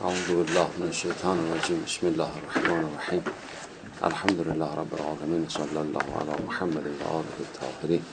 اعوذ بالله من الشیطان الرجیم. بسم الله الرحمن الرحیم. الحمد لله رب العالمین. صلی الله علی محمد و آله الطاهرین.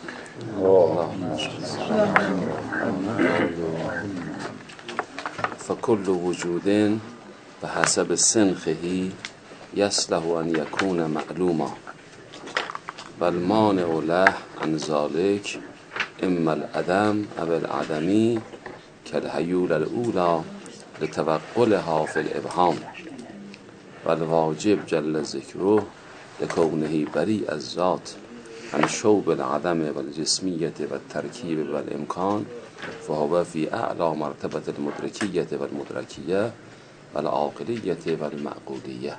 فكل وجود بحسب سنخه يصلح ان يكون معلوما والمانع له عن ذلك اما العدم او العدمی كالحیول الاولى لتوقلها في الابهام والواجب جل ذکره لكونه بريء الذات عن شوب العدم والجسمیت والترکیب والامکان فهو في اعلى مرتبة المدرکیت والمدرکیه والعاقلیت والمعقولیه.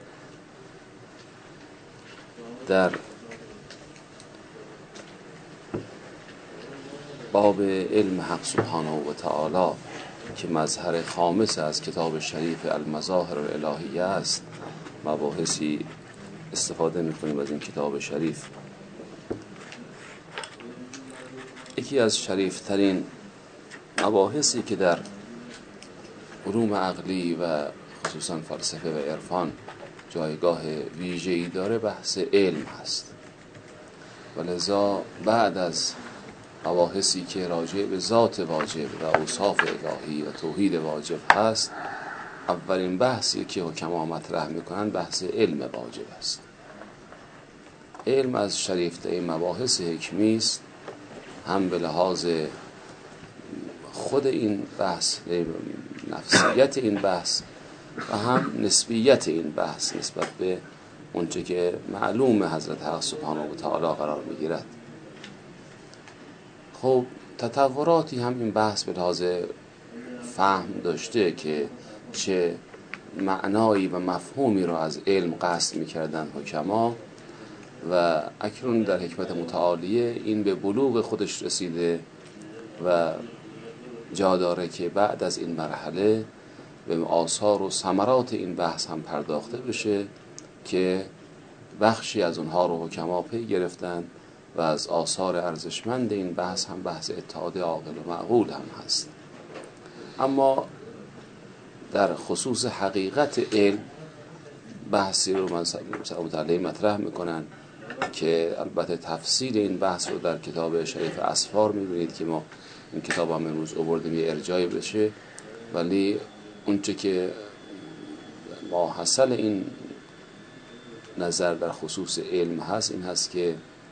در باب علم حق سبحانه و تعالی که مظهر خامس از کتاب شریف المظاهر الالهیه است، مباحثی استفاده می‌کنیم از این کتاب شریف. یکی از شریفترین مباحثی که در علوم عقلی و خصوصا فلسفه و عرفان جایگاه ویژه‌ای داره بحث علم هست و لذا بعد از مباحثی که راجع به ذات واجب و اوصاف الهی و توحید واجب هست، اولین بحثی که حکما مطرح میکنن بحث علم واجب است. علم از شریفترین مباحث حکمی است، هم به لحاظ خود این بحث، نفسیت این بحث، و هم نسبیت این بحث نسبت به اونچه که معلوم حضرت حق سبحانه و تعالی قرار میگیرد. خب تطوراتی هم این بحث به لحاظ فهم داشته که چه معنایی و مفهومی را از علم قصد میکردن حکما، و اکنون در حکمت متعالیه این به بلوغ خودش رسیده و جا داره که بعد از این مرحله به آثار و ثمرات این بحث هم پرداخته بشه که بخشی از اونها رو حکما پی گرفتن و از آثار ارزشمند این بحث هم بحث اتحاد عاقل و معقول هم هست. اما در خصوص حقیقت علم بحثی رو مطالعه مطرح میکنن که البته تفصیل این بحث رو در کتاب شریف اسفار میبینید که ما این کتاب هم امروز آوردیم یه ارجاعی بشه، ولی اونچه که ماحصل این نظر در خصوص علم هست این هست که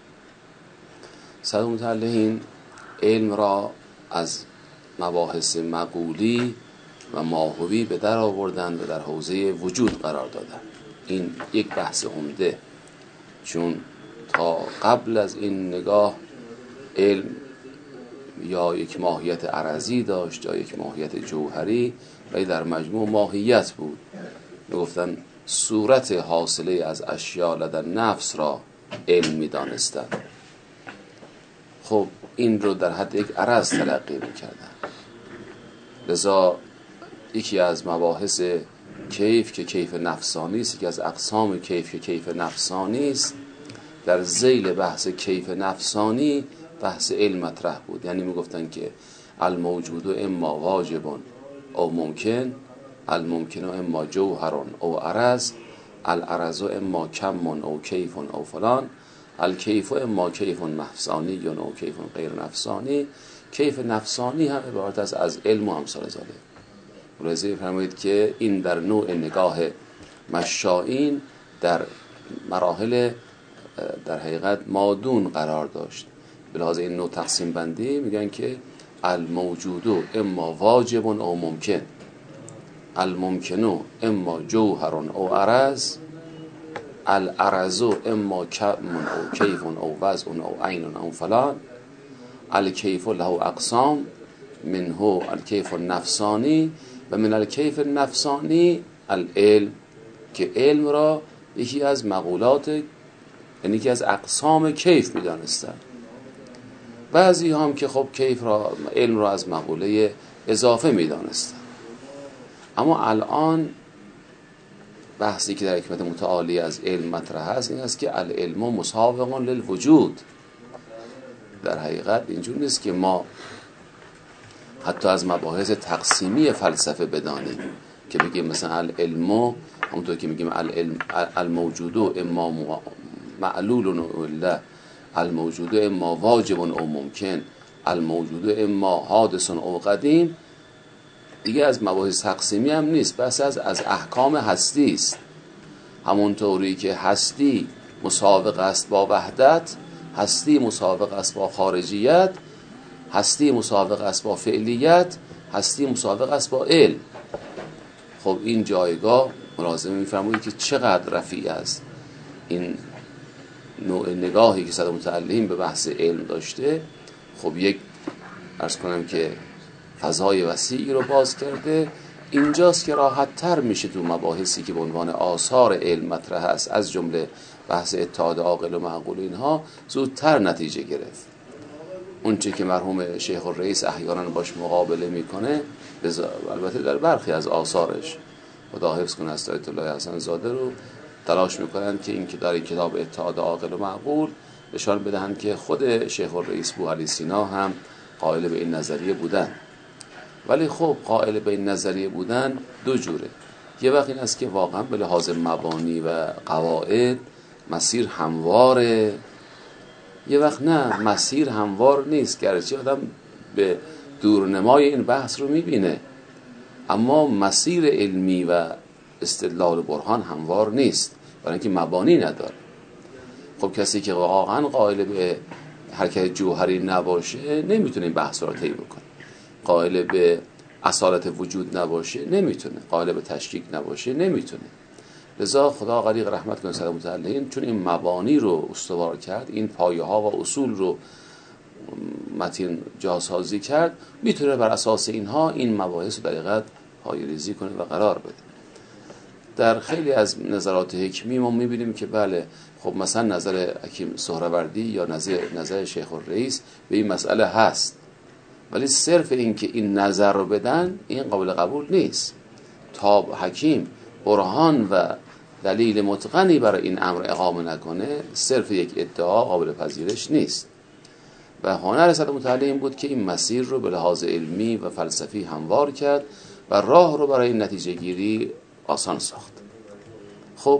صد متعلقین علم را از مباحث مقولی و ماهوی به در آوردن و در حوزه وجود قرار دادن. این یک بحث عمده، چون تا قبل از این نگاه علم یا یک ماهیت عرضی داشت یا یک ماهیت جوهری، ولی در مجموع ماهیت بود. میگفتن صورت حاصله از اشیاء لدن نفس را علم می‌دانستند. خب این رو در حد یک عرض تلقی می‌کردن. لذا یکی از مباحث کیف که کیف نفسانی است، یکی از اقسام کیف که کیف نفسانی است، در ذیل بحث کیف نفسانی بحث علم مطرح بود. یعنی میگفتن که الموجود اما واجب او ممکن، الممکن اما جوهر او عرض، العرض اما کم او کیف او فلان، الکیف اما کیف نفسانی او کیف غیر نفسانی. کیف نفسانی هم عبارت است از علم و امثال ذالک. ملاحظه فرمایید که این در نوع نگاه مشائین در مراحل در حقیقت مادون قرار داشت. به لحاظ این نوع تقسیم بندی میگن که الموجود اما واجب او ممکن، الممکن اما جوهر او عرض، العرض اما کم او کیف او وضع او عین او فلان، الکیف له اقسام منه الکیف النفسانی و من الکیف النفسانی العلم، که علم را یکی از مقولات، یعنی یکی از اقسام کیف می‌دانستند. بعضی هم که خب کیف را، علم را از مقوله اضافه می‌دانستند. اما الان بحثی که در حکمت متعالی از علم مطرح است این است که العلم مسابق للوجود. در حقیقت اینجور نیست که ما حتی از مباحث تقسیمی فلسفه بدانیم، که بگیم مثلا العلم، همونطور که میگیم الموجود اما معلول و الا، الموجود اما واجب او ممکن، الموجود اما حادث او قدیم، دیگه از مباحث تقسیمی هم نیست، بس از احکام هستی است. همونطوری که هستی مساوق است با وحدت، هستی مساوق است با خارجیت، هستی مساوق است با فعلیت، هستی مساوق است با علم. خب این جایگاه ملازمه میفرمایید که چقدر رفیع است این نوع نگاهی که صدر متعلم به بحث علم داشته. خب یک عرض کنم که فضای وسیعی رو باز کرده. اینجاست که راحت تر میشه تو مباحثی که به عنوان آثار علم مطرح است، از جمله بحث اتحاد عاقل و معقول، اینها زودتر نتیجه گرفت. اون چه که مرحوم شیخ الرئیس احیانا باش مقابله میکنه، البته در برخی از آثارش، خدا حفظ کنه، از آیت الله حسن زاده رو تلاش میکنن که این که در کتاب اتحاد عاقل و معقول نشان بدهند که خود شیخ الرئیس بوعلی سینا هم قائل به این نظریه بودن. ولی خب قائل به این نظریه بودن دو جوره. یه وقت این است که واقعا به لحاظ مبانی و قواعد مسیر همواره، یه وقت نه، مسیر هموار نیست، گرچه آدم به دورنمای این بحث رو میبینه، اما مسیر علمی و استدلال برهان هموار نیست، برای اینکه مبانی نداره. خب کسی که واقعا قائل به حرکت جوهری نباشه نمیتونه این بحث رو طی بکنه، قائل به اصالت وجود نباشه نمیتونه، قائل به تشکیک نباشه نمیتونه. لذا خدا غریق رحمت کنه صدر متعلم، چون این مبانی رو استوار کرد، این پایه ها و اصول رو متین جاسازی کرد، میتونه بر اساس اینها این مباحث رو در حقیقت پایه‌ریزی کنه و قرار بده. در خیلی از نظرات حکمی ما میبینیم که بله، خب مثلا نظر حکیم سهروردی یا نظر شیخ الرئیس به این مسئله هست، ولی صرف این که این نظر رو بدن این قابل قبول نیست. تا حکیم برهان و دلیل متقنی برای این امر اقامه نکنه، صرف یک ادعا قابل پذیرش نیست. و هنر صدر متعلم بود که این مسیر رو به لحاظ علمی و فلسفی هموار کرد و راه رو برای نتیجه گیری آسان ساخت. خب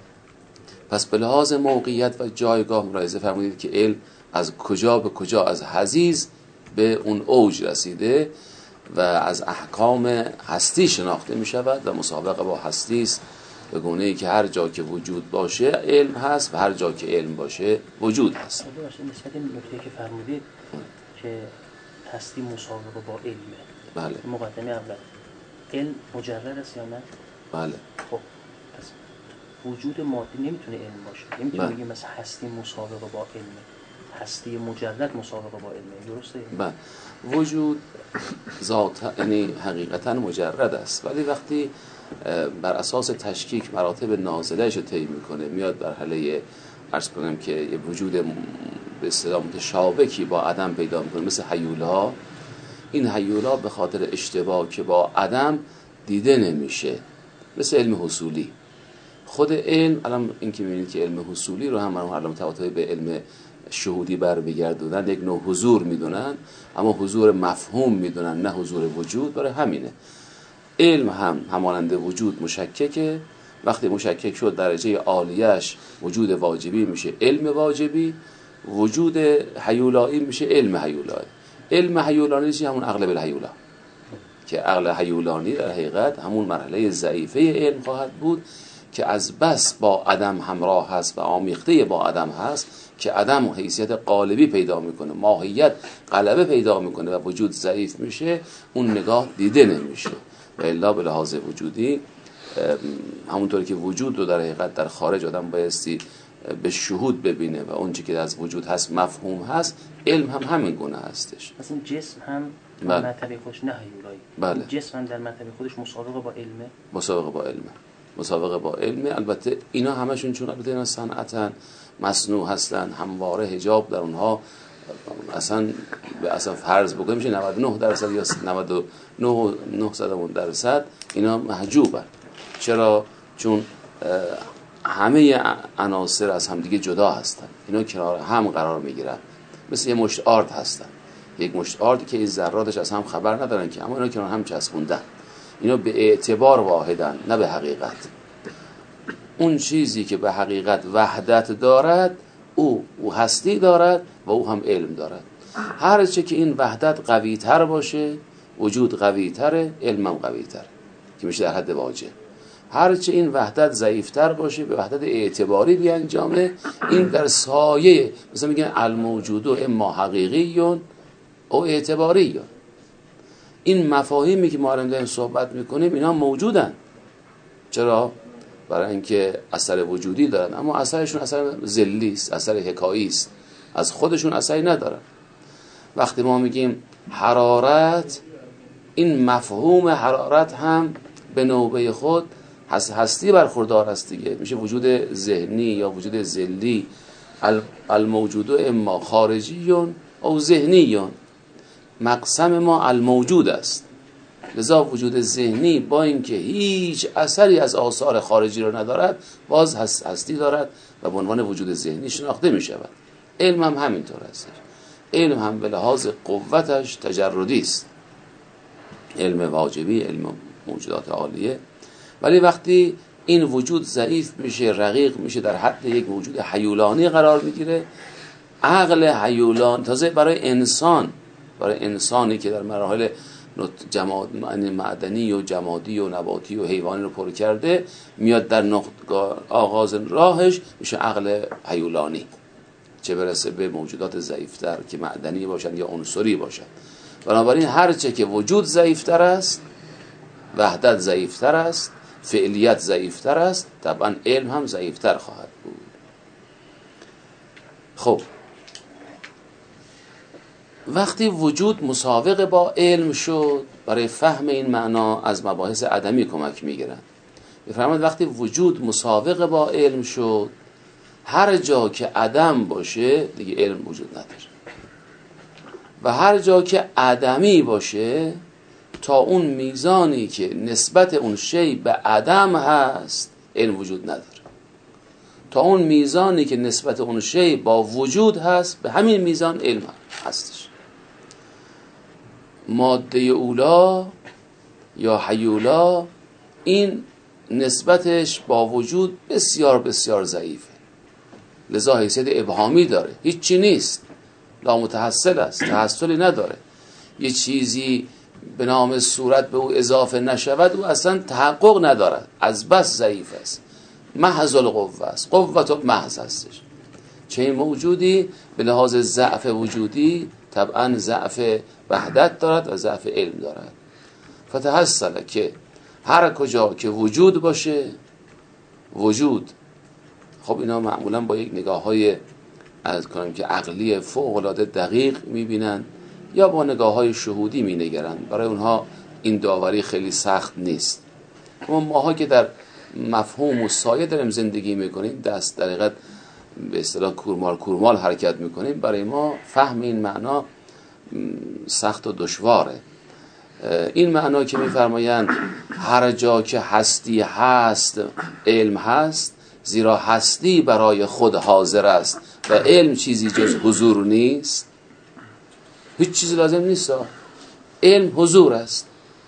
پس به لحاظ موقعیت و جایگاه ملاحظه فرمودید که علم از کجا به کجا، از حضیض به اون اوج رسیده و از احکام هستی شناخته می شود و مسابقه با هستی است، به گونه ای که هر جا که وجود باشه علم هست و هر جا که علم باشه وجود هست. نسبت این نکته که فرمودید که هستی مسابقه با علمه، بله. مقدمه اول، علم مجرد است یا نه؟ بله. خب پس وجود مادی نمیتونه علم باشه، نمیتونه بگیم مثلا هستی مسابقه با علمه، هستی مجرد مسابقه با علمه، درسته؟ بله. وجود ذات یعنی حقیقتا مجرد است، ولی وقتی بر اساس تشکیک مراتب نازله‌اش رو طی میکنه، میاد در حله عرض کنم که یه وجود به اصطلاح متشابکی با عدم پیدا میکنه، مثل هیولا. این هیولا به خاطر اشتباه که با عدم دیده نمیشه، مثل علم حصولی. خود علم الان این که میبینید که علم حصولی رو هم الان تواتر به علم شهودی برمیگردونن، یک نوع حضور میدونن، اما حضور مفهوم میدونن نه حضور وجود. برای همینه علم هم همانند وجود مشککه، وقتی مشکک شد درجه عالیش وجود واجبی میشه علم واجبی، وجود هیولایی میشه علم هیولایی. علم هیولانی چیه؟ همون عقل بالهیولا، که عقل هیولانی در حقیقت همون مرحله ضعیفه علم خواهد بود که از بس با عدم همراه هست و آمیخته با عدم هست که عدم حیثیت قالبی پیدا میکنه، ماهیت غلبه پیدا میکنه و وجود ضعیف میشه، اون نگاه دیده نمیشه. و الا به لحاظ وجودی همونطوری که وجود رو در حقیقت در خارج آدم بایستی به شهود ببینه و اون چی که از وجود هست مفهوم هست، علم هم همین گونه هستش. مثلا جسم هم در مرتبه خودش نه هیولایی، بله. جسم هم در مرتبه خودش مسابقه با علمه، مسابقه با علمه. البته اینا همشون چون البته اینا صنعتن مصنوع هستن، همواره حجاب در اونها اصلا فرض بکنیم میشه 99% یا 99.9% اینا محجوبن. چرا؟ چون همه عناصر از همدیگه جدا هستن، اینا کنار هم قرار میگیرن، مثل یه مشت آرد هستن، یک مشت آرد که این ذراتش از هم خبر ندارن که، اما اینا کنار هم چسبوندن. اینا به اعتبار واحدن، نه به حقیقت. اون چیزی که به حقیقت وحدت دارد او هستی دارد و او هم علم دارد. هر چه که این وحدت قوی تر باشه، وجود قوی تره، علم هم قوی تره که میشه در حد واجب. هر چه این وحدت ضعیف تر باشه، به وحدت اعتباری بیانجامه، این در سایه، مثلا میگن الموجود اما حقیقی او اعتباری. این مفاهیمی که ما الان داریم صحبت میکنیم اینا موجودن. چرا؟ برای اینکه اثر وجودی دارن، اما اثرشون اثر ذلی است، اثر حکایی است، از خودشون اثری ندارن. وقتی ما میگیم حرارت، این مفهوم حرارت هم به نوبه خود هستی برخوردار است دیگه، میشه وجود ذهنی یا وجود ذلی. الموجود اما خارجی او ذهنی، مقسم ما الموجود است. لذا وجود ذهنی با اینکه هیچ اثری از آثار خارجی رو ندارد، باز هستی دارد و به عنوان وجود ذهنی شناخته می شود. علم هم همینطور است. علم هم به لحاظ قوتش تجردی است، علم واجبی، علم موجودات عالیه. ولی وقتی این وجود ضعیف میشه، رقیق میشه، در حد یک موجود هیولانی قرار میگیره، عقل هیولان تازه برای انسانی که در مراحل معدنی و جمادی و نباتی و حیوانی رو پر کرده، میاد در آغاز راهش میشه عقل هیولانی، چه برسه به موجودات ضعیفتر که معدنی باشن یا عنصری باشن. بنابراین هر چه که وجود ضعیفتر است، وحدت ضعیفتر است، فعلیت ضعیفتر است، طبعا علم هم ضعیفتر خواهد بود. خب وقتی وجود مساوق با علم شد، برای فهم این معنا از مباحث عدمی کمک میگیرن. بفرمایید وقتی وجود مساوق با علم شد، هر جا که عدم باشه دیگه علم وجود نداره، و هر جا که عدمی باشه تا اون میزانی که نسبت اون شی به عدم هست علم وجود نداره. تا اون میزانی که نسبت اون شی با وجود هست، به همین میزان علم هستش. ماده اولا یا حیولا، این نسبتش با وجود بسیار بسیار ضعیفه، لذا حیثیت ابهامی داره، هیچی نیست، لامتحصل است، تحصلی نداره. یه چیزی به نام صورت به او اضافه نشود او اصلا تحقق ندارد، از بس ضعیف است، محض القوه است، قوت محض هستش. چه این موجودی به لحاظ ضعف وجودی طبعا ضعف وحدت دارد و ضعف علم دارد. فتحصل که هر کجا که وجود باشه، وجود، خب اینا معمولا با یک نگاه های از کنیم که عقلی فوق العاده دقیق میبینن یا با نگاه های شهودی مینگرن، برای اونها این داوری خیلی سخت نیست. اما ماها که در مفهوم و سایه داریم زندگی میکنیم، دست در حقیقت به اصطلاح کورمال حرکت میکنیم، برای ما فهم این معنا سخت و دشواره. این معنا که میفرمایند هر جا که هستی هست علم هست، زیرا هستی برای خود حاضر است و علم چیزی جز حضور نیست. هیچ چیزی لازم نیست، علم حضور است.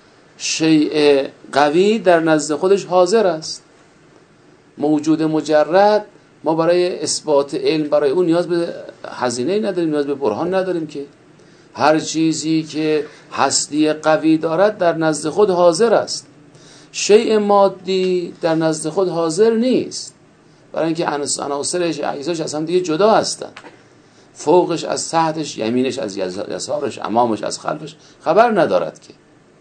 شیء قوی در نزد خودش حاضر است. موجود مجرد ما برای اثبات علم برای اون نیاز به هزینه نداریم، نیاز به برهان نداریم که هر چیزی که هستی قوی دارد در نزد خود حاضر است. شیء مادی در نزد خود حاضر نیست، برای اینکه عناصرش اجزاش از هم دیگه جدا هستن، فوقش از تحتش، یمینش از یسارش، امامش از خلفش خبر ندارد که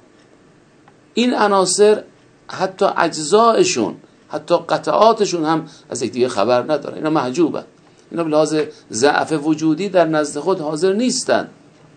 این عناصر حتی اجزایشون، حتی قطعاتشون هم از یکدیگه خبر ندارن. اینا محجوبن، اینا به لحاظ ضعف وجودی در نزد خود حاضر نیستن.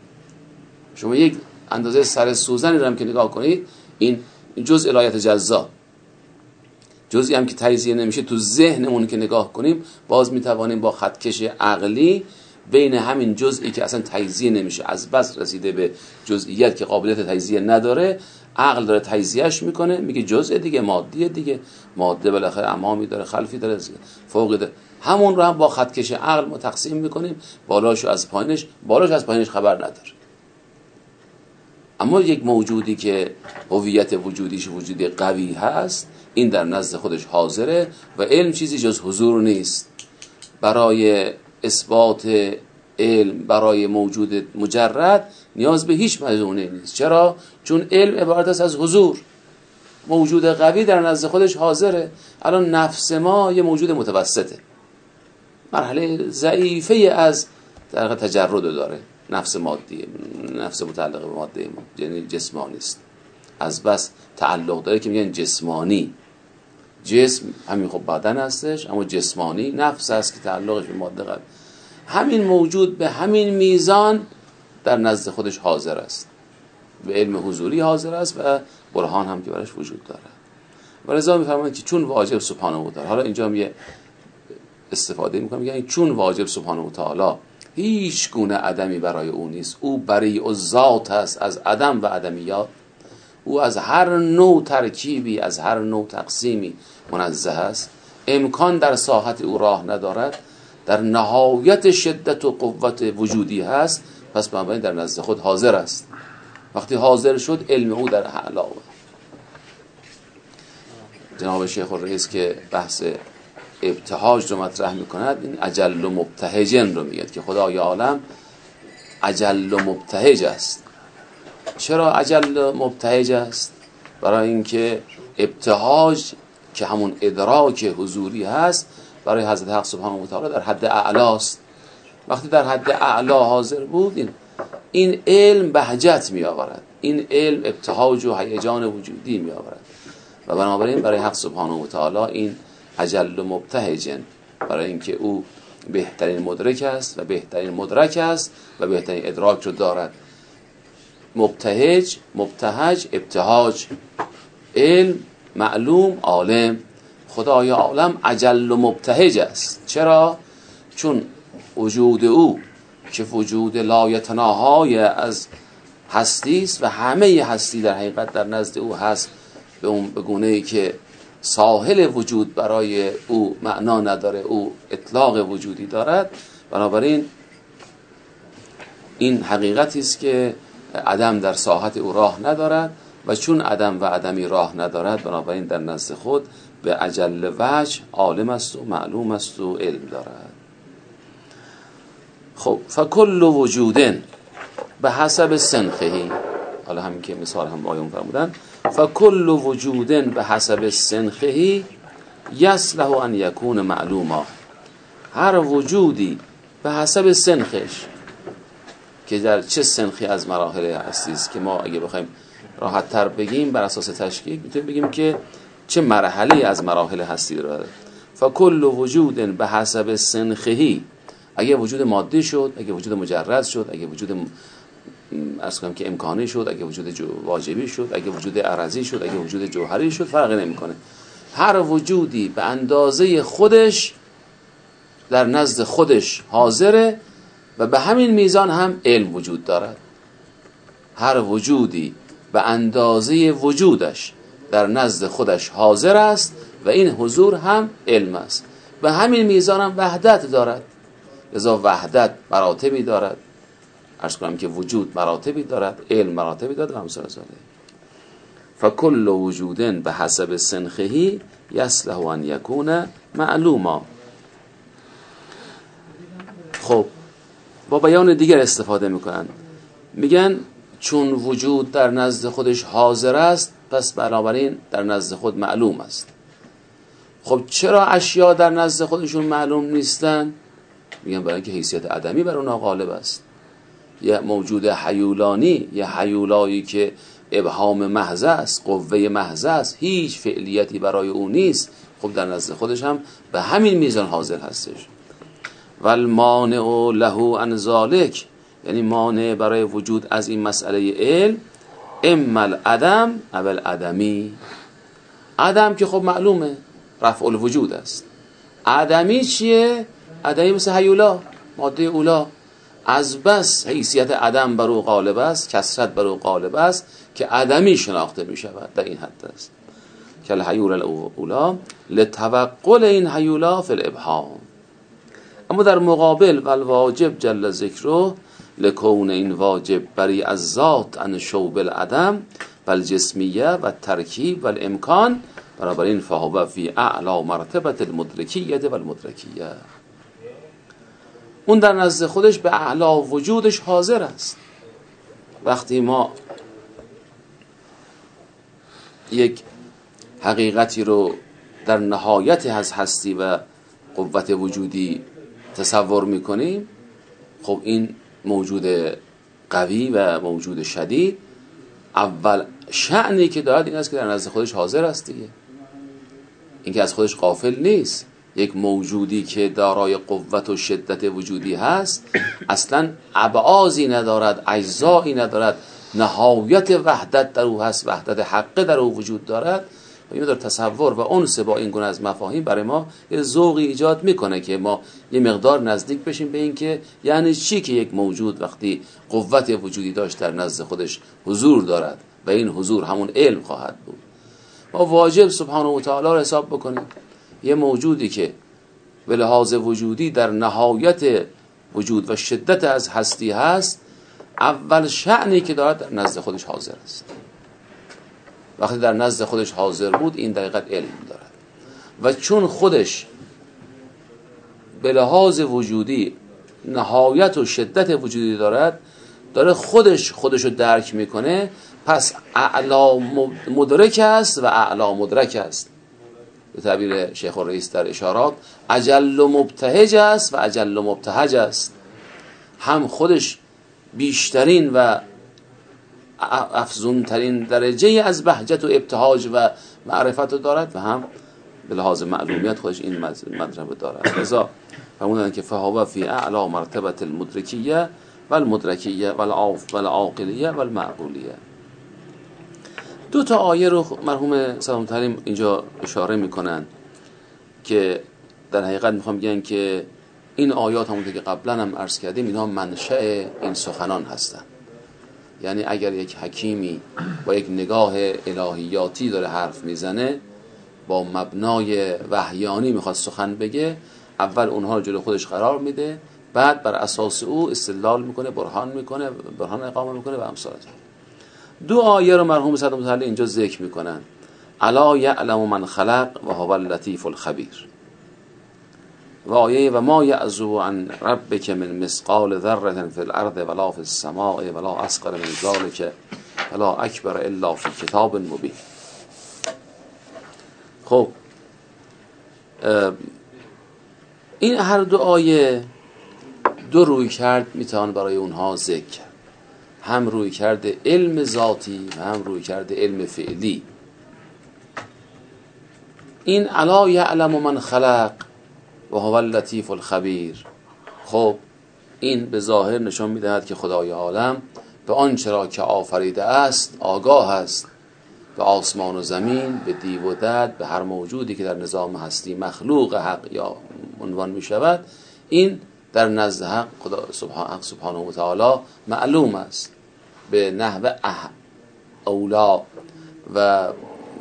شما یک اندازه سر سوزنی رو هم که نگاه کنید، این جزء الایت جزا، جزئی هم که تجزیه نمیشه تو ذهنمون که نگاه کنیم، باز میتوانیم با خطکش عقلی بین همین جزئی که اصلا تجزیه نمیشه، از بس رسیده به جزئیات که قابلیت تجزیه نداره، عقل داره تجزیهش میکنه، میگه جزء دیگه، مادیه دیگه، ماده بالاخره امامی داره، خلفی داره، فوقی داره، همون رو هم با خطکش عقل ما تقسیم میکنیم، بالاش از پایینش خبر نداره. اما یک موجودی که هویت وجودیش وجودی قوی هست، این در نزد خودش حاضره و علم چیزی جز حضور نیست. برای اثبات علم برای موجود مجرد نیاز به هیچ مدونه نیست. چرا؟ چون علم عبارت است از حضور. موجود قوی در نزد خودش حاضره. الان نفس ما یه موجود متوسطه، مرحله ضعیفه از در واقع تجرد داره. نفس مادیه، نفس متعلق به ماده ما، یعنی جسمانی است. از بس تعلق داره که میگن جسمانی. جسم همین خب بدن هستش، اما جسمانی نفس است که تعلقش به ماده قوی. همین موجود به همین میزان در نزد خودش حاضر است، به علم حضوری حاضر است و برهان هم که برش وجود داره. و لذا میفرمایند که چون واجب سبحانه و تعالی، حالا اینجا هم یه استفاده میکنم، میگن چون واجب سبحانه و تعالی هیچ گونه عدمی برای او نیست، او بریء الذات است از عدم و عدمیات، او از هر نوع ترکیبی، از هر نوع تقسیمی منزه است، امکان در ساحت او راه ندارد، در نهایت شدت و قوت وجودی هست، پس بنابراین در نزد خود حاضر است. وقتی حاضر شد علم او در اعلا. جناب شیخ الرئیس که بحث ابتهاج رو مطرح میکند، این اجل و مبتهجن رو میگه که خدای عالم اجل و مبتهج است. چرا اجل و مبتهج است؟ برای اینکه ابتهاج که همون ادراک حضوری هست برای حضرت حق سبحانه و تعالی در حد اعلاست. وقتی در حد اعلا حاضر بود، این علم بهجت می آورد، این علم ابتهاج و هیجان وجودی می آورد و بنابراین برای حق سبحانه و تعالی این اجل و مبتهجن، برای اینکه او بهترین مدرک است و بهترین مدرک است و بهترین ادراک رو دارد. مبتهج، مبتهج، ابتهاج، علم، معلوم، عالم. خدای عالم اجل و مبتهج است. چرا؟ چون وجود او که وجود لایتناهای از هستی است و همه هستی در حقیقت در نزد او هست، به گونه‌ای که ساحل وجود برای او معنا نداره، او اطلاق وجودی دارد. بنابراین این حقیقتی است که عدم در ساحت او راه ندارد و چون عدم و عدمی راه ندارد، بنابراین در نزد خود به اجل وجه عالم است و معلوم است و علم دارد. خب فکل وجودن به حسب سنخهی، حالا همین که مثال هم آیون فرمودن، فکل وجودن به حسب سنخهی یصلح ان یکون معلوما. هر وجودی به حسب سنخش، که در چه سنخی از مراحل هستی است که ما اگه بخوایم راحت تر بگیم بر اساس تشکیک میتونیم بگیم که چه مرحله از مراحل هستی داره. فکل وجود به حسب سنخهی، اگه وجود مادی شد، اگه وجود مجرد شد، اگه وجود عرض کنم که امکانی شد، اگه وجود واجبی شد، اگه وجود عرضی شد، اگه وجود جوهری شد، فرقی نمیکنه. هر وجودی به اندازه خودش در نزد خودش حاضره و به همین میزان هم علم وجود دارد. هر وجودی به اندازه وجودش در نزد خودش حاضر است و این حضور هم علم است. به همین میزان هم وحدت دارد. لذا وحدت مراتبی دارد، عرض کنم که وجود مراتبی دارد، علم مراتبی دارد و همسر ذالک. فکل وجودن به حسب سنخهی یصلح ان یکون معلوما. خب با بیان دیگر استفاده میکنن، میگن چون وجود در نزد خودش حاضر است، پس بنابراین در نزد خود معلوم است. خب چرا اشیا در نزد خودشون معلوم نیستن؟ میگن برای اینکه حیثیت عدمی بر اونها غالب است. یه موجود حیولانی، یه حیولایی که ابهام محض است، قوه محض است، هیچ فعلیتی برای او نیست، خب در نزد خودش هم به همین میزان حاضر هستش. والمانع له عن ذلک، یعنی مانع برای وجود از این مسئله علم، اما العدم او العدمی. عدم که خب معلومه رفع الوجود است. عدمی چیه؟ عدمی مثل حیولا، ماده اولا، از بس حیثیت عدم بر او غالب است، کثرت بر او غالب است که عدمی شناخته می شود. در این حد است که الحیول الاولا لتوقل این حیولا فی الابهام. اما در مقابل والواجب جل ذکره لکون این واجب بری از ذات عن شوب العدم و الجسمیه و ترکیب و الامکان، بنابراین فهو فی اعلی مرتبه المدرکیه و المدرکیه. اون در نزد خودش به اعلی وجودش حاضر است. وقتی ما یک حقیقتی رو در نهایت از هستی و قوت وجودی تصور میکنیم، خب این موجود قوی و موجود شدید اول شأنی که دارد این است که در نزد خودش حاضر است دیگه. این که از خودش غافل نیست. یک موجودی که دارای قوت و شدت وجودی هست اصلا ابعازی ندارد، اجزایی ندارد، نهایت وحدت در او هست، وحدت حقه در او وجود دارد. و این در تصور و انس با این گونه از مفاهیم برای ما یه ذوقی ایجاد میکنه که ما یه مقدار نزدیک بشیم به این که یعنی چی که یک موجود وقتی قوت وجودی داشت در نزد خودش حضور دارد و این حضور همون علم خواهد بود. ما واجب سبحانه و تعالی رو حساب بکنیم یه موجودی که به لحاظ وجودی در نهایت وجود و شدت از هستی هست، اول شأنی که دارد در نزد خودش حاضر است. وقتی در نزد خودش حاضر بود این دقیقت علم دارد و چون خودش به لحاظ وجودی نهایت و شدت وجودی دارد، داره خودشو درک میکنه، پس اعلا مدرک است و اعلا مدرک است. به تعبیر شیخ الرئیس در اشارات اجل مبتهج است و اجل مبتهج است. هم خودش بیشترین و افزونترین درجه از بهجت و ابتهاج و معرفت رو دارد و هم به لحاظ معلومیت خودش این مطلب دارد. لذا فرمودند که فهو فی اعلی مرتبه المدرکیه و المدرکیه و العاقلیه و المعقولیه. دو تا آیه رو مرحوم سلام تعلیم اینجا اشاره میکنن که در حقیقت میخوام بگن که این آیات همونطور که قبلا هم عرض کردیم اینها منشأ این سخنان هستن. یعنی اگر یک حکیمی با یک نگاه الهیاتی داره حرف میزنه، با مبنای وحیانی میخواد سخن بگه، اول اونها رو جلو خودش قرار میده، بعد بر اساس او استدلال میکنه، برهان اقامه میکنه و امثال. دو آیه رو مرحوم صدر متعالی اینجا ذکر میکنن. الا یعلم من خلق و هو اللطیف الخبیر. و آیه و ما یعزو عن ربک من مثقال ذره فی الارض ولا فی السماء ولا اصغر من ذلک ولا اکبر الا فی کتاب مبین. خب این هر دو آیه دو روی کرد میتوان برای اونها ذکر کرد. هم روی کرده علم ذاتی و هم روی کرده علم فعلی. این الا یعلم من خلق و هو اللطیف الخبیر، خب این به ظاهر نشان میدهد که خدای عالم به آنچه را که آفریده است آگاه است، به آسمان و زمین، به دیو و دد، به هر موجودی که در نظام هستی مخلوق حق یا عنوان می شود، این در نزد حق خدا سبحانه و تعالی معلوم است به نحو اولا و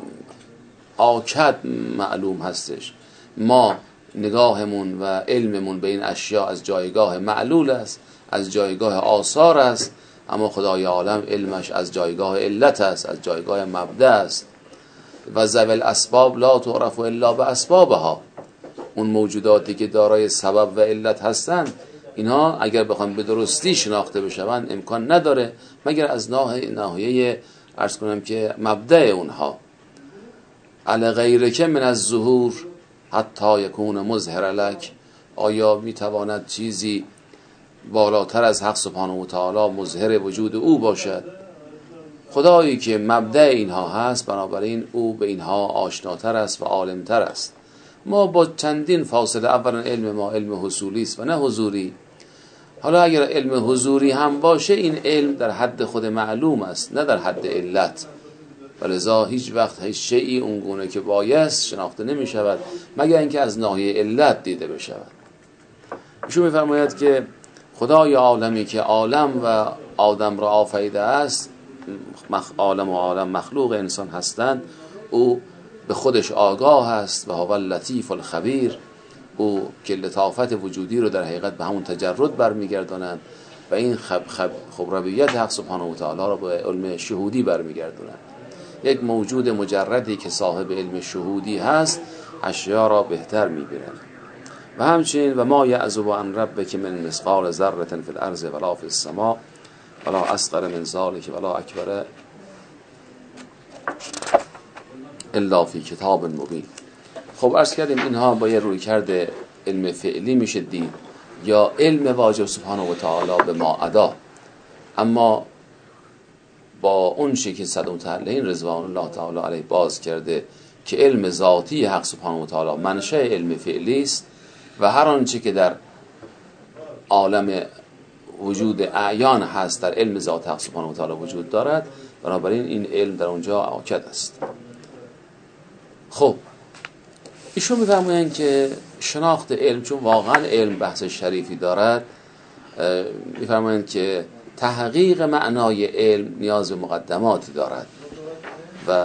آکد معلوم هستش. ما نگاهمون و علممون به این اشیاء از جایگاه معلول است، از جایگاه آثار است، اما خدای عالم علمش از جایگاه علت است، از جایگاه مبدأ است. و ذوی الاسباب لا تعرف الا باسبابها، اون موجوداتی که دارای سبب و علت هستند اینها اگر بخوان به درستی شناخته بشوند امکان نداره مگر از ناحیه عرض کنم که مبدأ اونها. علی غیرک من الظهور حتی یکون مظهر لک، آیا میتواند چیزی بالاتر از حق سبحانه و تعالی مظهر وجود او باشد؟ خدایی که مبدأ اینها هست، بنابراین او به اینها آشناتر است و عالمتر است. ما با چندین فاصله، اولا علم ما علم حصولی است و نه حضوری. حالا اگر علم حضوری هم باشه این علم در حد خود معلوم است نه در حد علت، ولذا هیچ وقت هیچ شیئی اونگونه که بایست شناخته نمی شود مگر اینکه از ناحیه علت دیده بشود. ایشون می‌فرماید که خدای عالمی که عالم و آدم را آفریده است، عالم و عالم مخلوق انسان هستند، او به خودش آگاه است و هو اللطیف الخبیر، او که لطافت وجودی رو در حقیقت به همون تجرد برمیگردانند و این خبرویت حق سبحانه و تعالی را به علم شهودی برمیگردونند. یک موجود مجردی که صاحب علم شهودی هست اشیا را بهتر میبیند. و همچنین و ما یعزب عن ربک من مثقال ذره فی الارض ولا فی السماء ولا اصغر من ذلک ولا اکبر الا فی کتاب مبین. خب عرض کردیم اینها با یه روی کرده علم فعلی میشه دید یا علم واجب سبحانه و تعالی به ما ادا. اما با اون چیزی که صد متعلقین رضوان الله تعالی علیه باز کرده که علم ذاتی حق سبحانه و تعالی منشأ علم فعلی است و هر آنچه که در عالم وجود اعیان هست در علم ذات حق سبحانه و تعالی وجود دارد، بنابراین این علم در اونجا آکد است. خب ایشون می‌فرمایند که شناخت علم، چون واقعا علم بحث شریفی دارد، می‌فرمایند که تحقیق معنای علم نیاز به مقدماتی دارد و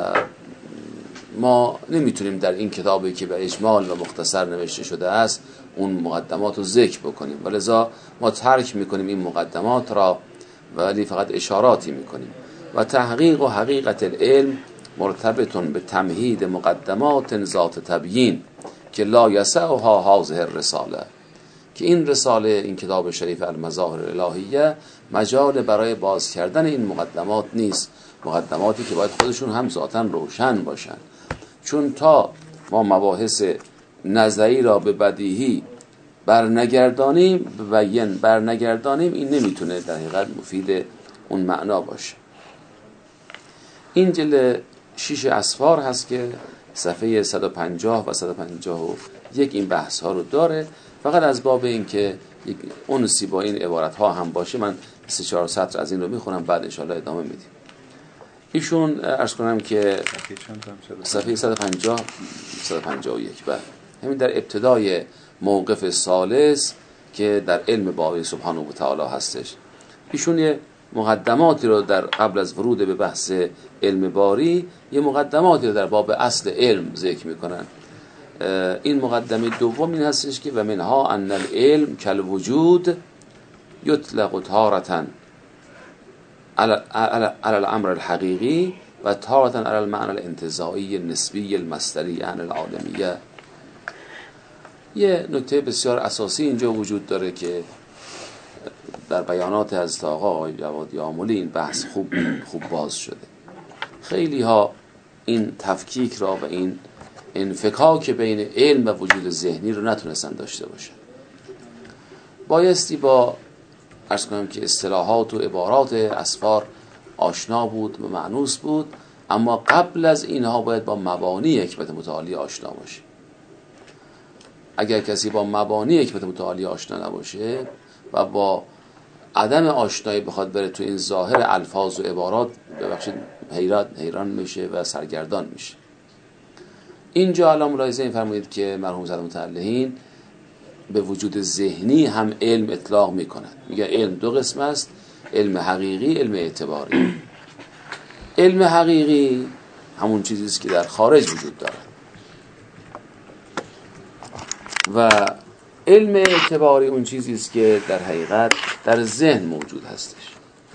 ما نمیتونیم در این کتابی که به اجمال و مختصر نوشته شده است اون مقدمات رو ذکر بکنیم و لذا ما ترک میکنیم این مقدمات را ولی فقط اشاراتی میکنیم. و تحقیق و حقیقت العلم مرتبطون به تمهید مقدمات ذات تبیین که لا یسعها هذه الرساله، که این رساله، این کتاب شریف المظاهر الالهیه مجال برای باز کردن این مقدمات نیست، مقدماتی که باید خودشون هم ذاتاً روشن باشن. چون تا ما مباحث نظری را به بدیهی برنگردانیم این نمیتونه در حقیقت مفید اون معنا باشه. این جلد 6 اسفار هست که صفحه 150 و 151 این بحث ها رو داره. فقط از باب این که یک انسی با این عبارت ها هم باشه من 3-4 سطر از این رو میخونم، بعد انشاءالله ادامه میدیم. ایشون عرض کنم که صفحه 150-151 همین در ابتدای موقف ثالث که در علم باری سبحانه و تعالی هستش، ایشون یه مقدماتی رو در قبل از ورود به بحث علم باری یه مقدماتی رو در باب اصل علم ذکر میکنن. این مقدمه دوم این هستش که و منها ان العلم کالوجود یطلق تارة على الامر الحقیقی و تارة على المعنى الانتزاعی النسبی المصدری عن العالمیه. یه نکته بسیار اساسی اینجا وجود داره که در بیانات حضرت آقا جواد آملی این بحث خوب باز شده. خیلی ها این تفکیک را و این انفکاک بین علم و وجود ذهنی رو نتونستن داشته باشن. بایستی با عرض کنم که اصطلاحات و عبارات اسفار آشنا بود و معنوس بود، اما قبل از اینها باید با مبانی حکمت متعالی آشنا باشه. اگر کسی با مبانی حکمت متعالی آشنا نباشه و با عدم آشنایی بخواد بره تو این ظاهر الفاظ و عبارات، ببخشید حیران میشه و سرگردان میشه. اینجا الان ملاحظه فرمایید که مرحوم صد متعلقین به وجود ذهنی هم علم اطلاق میکنند. میگه علم دو قسم است، علم حقیقی، علم اعتباری. علم حقیقی همون چیزی است که در خارج وجود دارد و علم اعتباری اون چیزی است که در حقیقت در ذهن موجود هستش.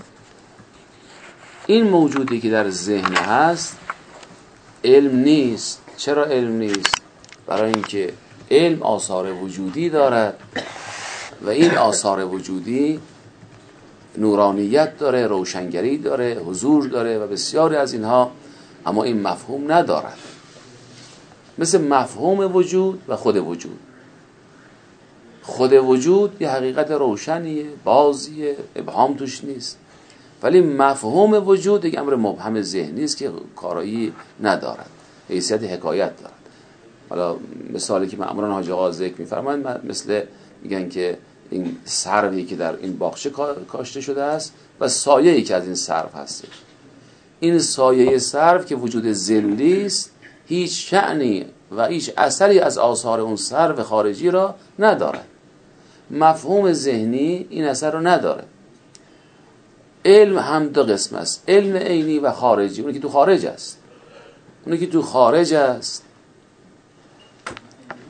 این موجودی که در ذهن هست علم نیست. چرا علم نیست؟ برای اینکه علم آثار وجودی دارد و این آثار وجودی نورانیت داره، روشنگری داره، حضور داره و بسیاری از اینها، اما این مفهوم ندارد. مثل مفهوم وجود و خود وجود. خود وجود یه حقیقت روشنیه، بازیه، ابهام توش نیست، ولی مفهوم وجود یک امر مبهم ذهنی است که کارایی ندارد، حیثیت حکایت دارد. حالا مثالی که معمولا حاج آقا ذکر می‌فرمایند مثل میگن که این سروی که در این باغچه کاشته شده است و سایه‌ای که از این سرو هستش، این سایه سرو که وجود ظلی است هیچ شأنی و هیچ اثری از آثار اون سرو خارجی را ندارد. مفهوم ذهنی این اثر رو نداره. علم هم دو قسم است، علم عینی و خارجی. اونی که تو خارج است، اونی که تو خارج است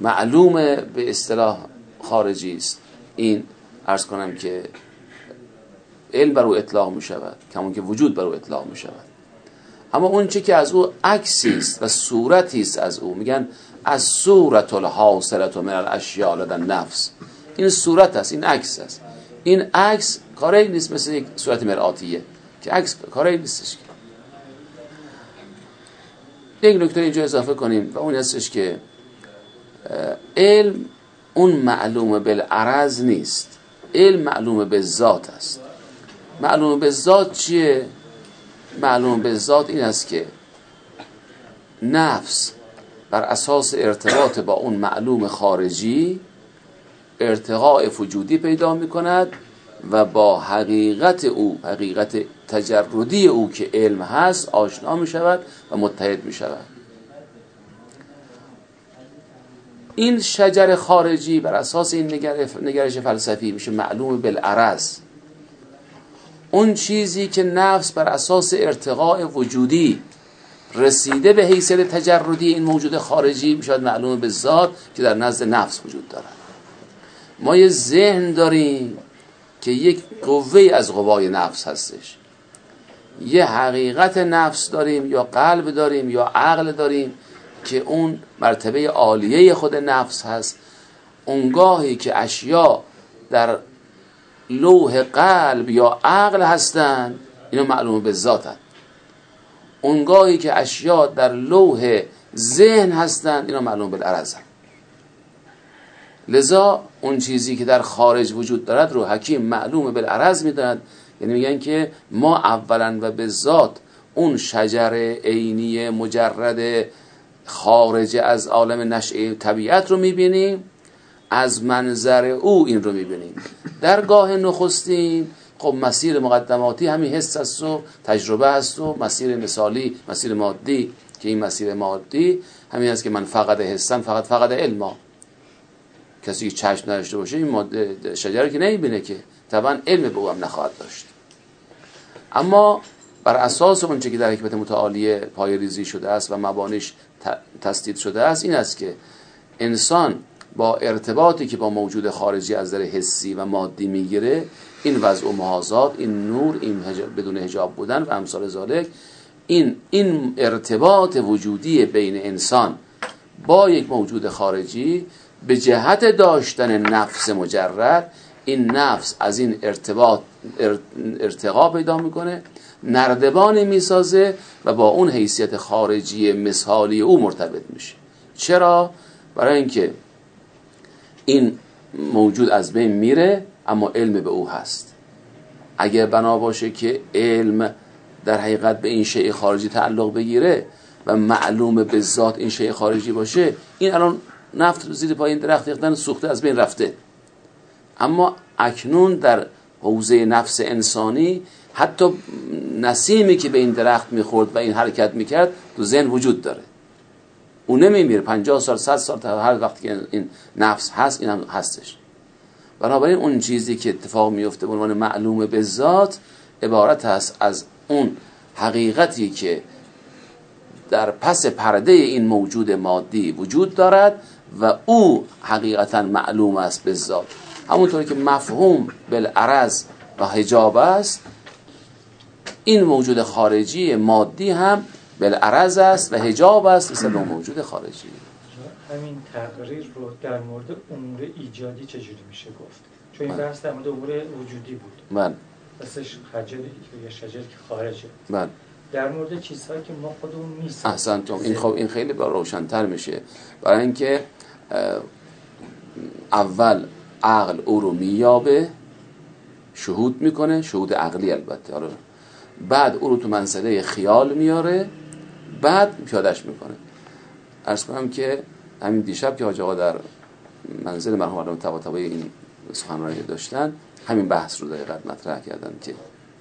معلوم به اصطلاح خارجی است. این عرض کنم که علم بر او اطلاق می شود، کمون که وجود بر او اطلاق می شود. اما اون چه که از او عکسی است و صورتی است از او، میگن از صورت الحاصله من الاشیاء لدى النفس، این صورت است، این عکس است. این عکس کاری نیست مثل یک صورت مرآتیه که عکس کاری نیستش. یک نکته اینجا اضافه کنیم و اون هستش که علم اون معلوم بالعرض نیست، علم معلوم بالذات است. معلوم بالذات چیه؟ معلوم بالذات این است که نفس بر اساس ارتباط با اون معلوم خارجی ارتقاء وجودی پیدا می کند و با حقیقت او، حقیقت تجردی او که علم هست آشنا می شود و متحد می شود. این شجر خارجی بر اساس این نگرش فلسفی میشه معلوم بالعرض. اون چیزی که نفس بر اساس ارتقاء وجودی رسیده به حیثیت تجردی این موجود خارجی میشه معلوم بالذات که در نزد نفس وجود دارد. ما یه ذهن داریم که یک قوه از قوای نفس هستش، یه حقیقت نفس داریم یا قلب داریم یا عقل داریم که اون مرتبه عالیه خود نفس هست. اونگاهی که اشیا در لوح قلب یا عقل هستند اینا معلوم به ذاتند. اونگاهی که اشیا در لوح ذهن هستند اینا معلوم بالعرضند. لذا اون چیزی که در خارج وجود دارد رو حکیم معلوم بالعرض می‌داند. یعنی میگن که ما اولا و به ذات اون شجر عینی مجرد خارج از عالم نشأه طبیعت رو می‌بینیم، از منظر او این رو می‌بینیم. در گاه نخستین خب مسیر مقدماتی همین حس است و تجربه است و مسیر مثالی، مسیر مادی که این مسیر مادی همین است که من فقط حسن فقط علما. کسی که چشم نداشته باشه این ماده شجره که نمی‌بینه که طبعا علم به او هم نخواهد داشت. اما بر اساس اون چه که در حکمت متعالیه پای ریزی شده است و مبانیش تسدید شده است این است که انسان با ارتباطی که با موجود خارجی از در حسی و مادی میگیره، این وضع و محاذات، این نور، این بدون حجاب بودن و امثال ذالک، این ارتباط وجودی بین انسان با یک موجود خارجی به جهت داشتن نفس مجرد، این نفس از این ارتباط ارتقا پیدا میکنه، نردبانی میسازه و با اون حیثیت خارجی مثالی او مرتبط میشه. چرا؟ برای اینکه این موجود از بین میره اما علم به او هست. اگر بنا باشه که علم در حقیقت به این شیء خارجی تعلق بگیره و معلوم به ذات این شیء خارجی باشه، این الان نفت زیر پای این درخت ریختن سوخته از بین رفته. اما اکنون در حوزه نفس انسانی حتی نسیمی که به این درخت میخورد و این حرکت میکرد تو ذهن وجود داره. اون نمیمیره، 50 سال 100 سال تا هر وقتی که این نفس هست این هم هستش. بنابراین اون چیزی که اتفاق میفته به عنوان معلوم به ذات عبارت است از اون حقیقتی که در پس پرده این موجود مادی وجود دارد و او حقیقتا معلوم است به ذات. همونطوری که مفهوم بالعرض و حجاب است، این موجود خارجی مادی هم بالعرض است و حجاب است مثل اون موجود خارجی. همین تقریر رو در مورد امور ایجادی چجوری میشه گفت؟ چون این بحث در مورد امور وجودی بود. بله. مثلش خجری یا شجر که خارجه. بله. در مورد چیزهایی که ما خودمون میسازیم. احسنتم. این خب این خیلی روشن‌تر میشه. برای اینکه اول عقل او رو میابه، شهود میکنه، شهود عقلی البته، حالا بعد او رو تو منزله خیال میاره، بعد پیاده‌اش میکنه. عرض کنم که همین دیشب که حاج آقا در منزل مرحوم علامه طباطبایی این سخنرانی داشتن، همین بحث رو دقیقاً مطرح کردن که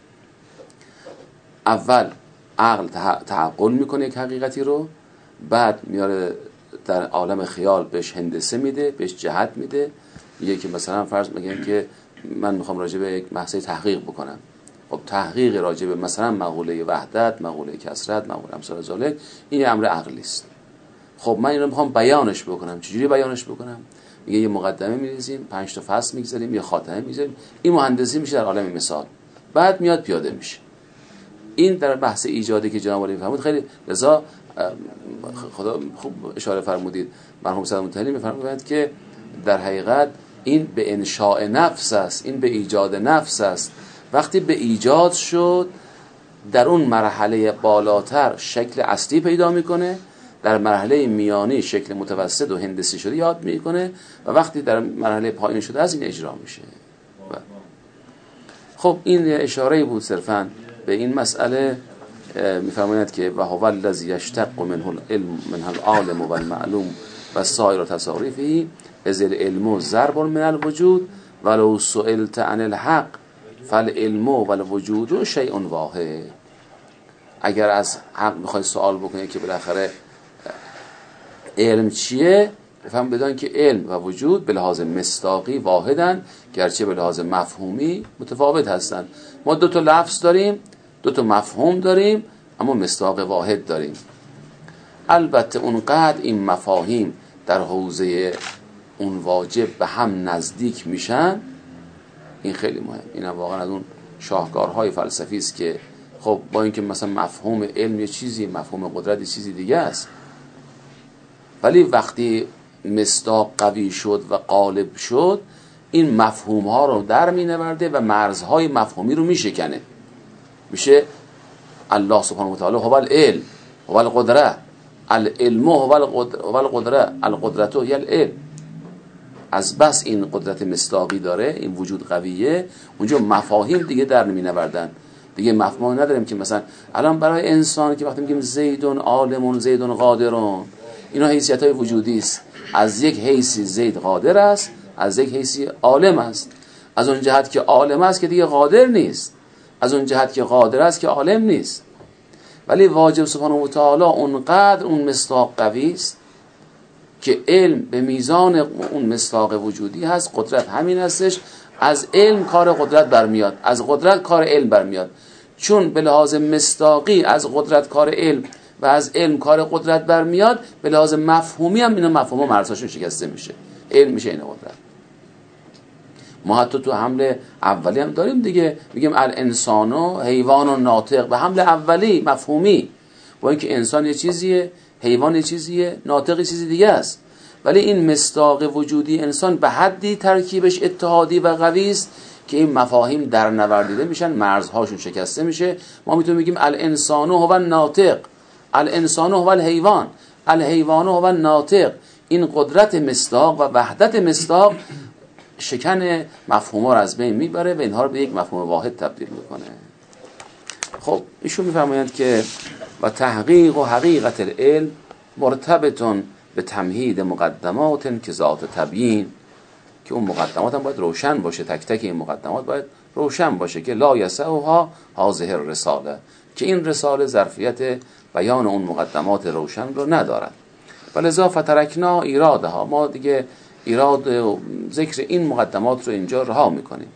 اول عقل تعقل میکنه یک حقیقتی رو، بعد میاره در عالم خیال بهش هندسه میده، بهش جهت میده. میگه که مثلا فرض میگن که من میخوام راجع به یک مسئله تحقیق بکنم. خب تحقیق راجع به مثلا مقوله وحدت، مقوله کثرت، مقوله امثال ذالک، این امر عقلی است. خب من اینو میخوام بیانش بکنم. چجوری بیانش بکنم؟ میگه یه مقدمه میریزیم، 5 تا فصل میگذاریم، یه خاتمه میذاریم، این مهندسی میشه در عالم مثال. بعد میاد پیاده میشه. این در بحث ایجادی که جناب عالی فرمود خیلی لذا خدا خوب اشاره فرمودید. مرحوم سید مطهری میفرمایند که در حقیقت این به انشاء نفس است، این به ایجاد نفس است. وقتی به ایجاد شد در اون مرحله بالاتر شکل اصلی پیدا میکنه، در مرحله میانی شکل متوسط و هندسی شده یاد میکنه و وقتی در مرحله پایین شده از این اجرا میشه. خب این اشاره بود صرفاً به این مسئله. میفرمایند که و هو الذی یشتق منه العلم منه العالم و المعلوم و سایر تصاریفه از العلم ضرب من الوجود ولو سئلت عن الحق فالعلم والوجود شیء واحد. اگر از حق میخوای سوال بکنی که بالاخره علم چیه، بفهم بدان که علم و وجود به لحاظ مصداقی واحدن، گرچه به لحاظ مفهومی متفاوت هستن. ما دو تا لفظ داریم، دو تا مفهوم داریم، اما مصداق واحد داریم. البته اونقدر این مفاهیم در حوزه اون واجب به هم نزدیک میشن، این خیلی مهم. این هم واقعا از اون شاهکارهای فلسفی است که خب با اینکه مثلا مفهوم علم یه چیزی، مفهوم قدرت یه چیزی دیگه است، ولی وقتی مصداق قوی شد و غالب شد این مفهوم ها رو در می نورده و مرزهای مفهومی رو می شکنه. میشه الله سبحانه و تعالی هو العلم هو القدره، العلم هو القدره، القدرت هی العلم. از بس این قدرت مصداقی داره، این وجود قویه، اونجا مفاهیم دیگه در نمی نوردن. دیگه مفهوم نداریم که مثلا الان برای انسان که وقتی میگیم زیدون عالمون زیدون قادرون، اینا حیثیت های وجودی است. از یک حیثی زید قادر است، از یک حیثی عالم است. از اون جهت که عالم است که دیگه قادر نیست، از اون جهت که قادر است که عالم نیست. ولی واجب سبحانه و تعالی اونقدر اون مصداق قوی است که علم به میزان اون مصداق وجودی هست. قدرت همین هستش، از علم کار قدرت برمیاد، از قدرت کار علم برمیاد. چون به لحاظ مصداقی از قدرت کار علم و از علم کار قدرت برمیاد، به لحاظ مفهومی هم اینا مفهوم مرزهاشون شکسته میشه، علم میشه این قدرت. ما حتی تو حمله اولی هم داریم دیگه، میگیم الانسان و حیوان و ناطق، به حمله اولی مفهومی، با اینکه انسان یه چیزیه، حیوان یه چیزیه، ناطق یه چیزی دیگه است، ولی این مصداق وجودی انسان به حدی ترکیبش اتحادی و قوی است که این مفاهیم در نوردیده میشن، مرزهاشون شکسته میشه. ما میتونیم بگیم الانسان هو الناطق، الانسان هو الحیوان، الحیوان هو الناطق. این قدرت مصداق و وحدت مصداق شکن مفهوم‌ها رو از بین میبره و اینها رو به یک مفهوم واحد تبدیل میکنه. خب ایشون میفرمایند که و تحقیق و حقیقت العلم مرتبطون به تمهید مقدمات که ذات تبیین، که اون مقدمات هم باید روشن باشه، تک تک این مقدمات باید روشن باشه که لا یسعها هذه الرساله، که این رساله ظرفیت بیان اون مقدمات روشن رو ندارد. ولذا فترکنا ایرادها، ما دیگه ایراد و ذکر این مقدمات رو اینجا رها میکنیم.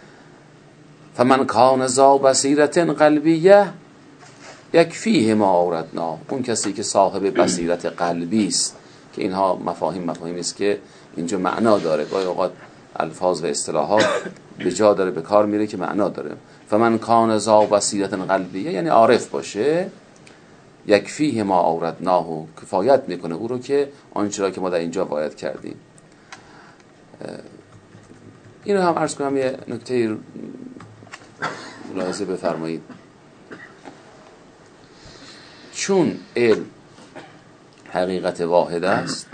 فمن کان ذا بصیرت قلبیه یکفیه ما اوردنا، اون کسی که صاحب بصیرت قلبی است، که اینها مفاهیمی است که اینجا معنا داره، گاهی اوقات الفاظ و اصطلاحات به جا داره به کار میره که معنا داره. فمن کان ذا بصیرت قلبیه یعنی عارف باشه، یکفیه ما اوردناه، کفایت میکنه او رو که آنچه را که ما در اینجا وارد کردیم. این رو هم عرض کنم، یه نکته ملاحظه بفرمایید. چون علم حقیقت واحد است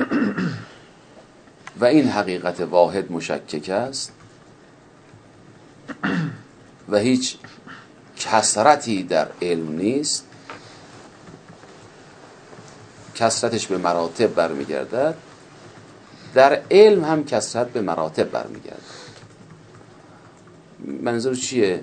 و این حقیقت واحد مشکک است و هیچ کثرتی در علم نیست، کثرتش به مراتب برمیگردد، در علم هم کثرت به مراتب برمیگردد. منظور چیه؟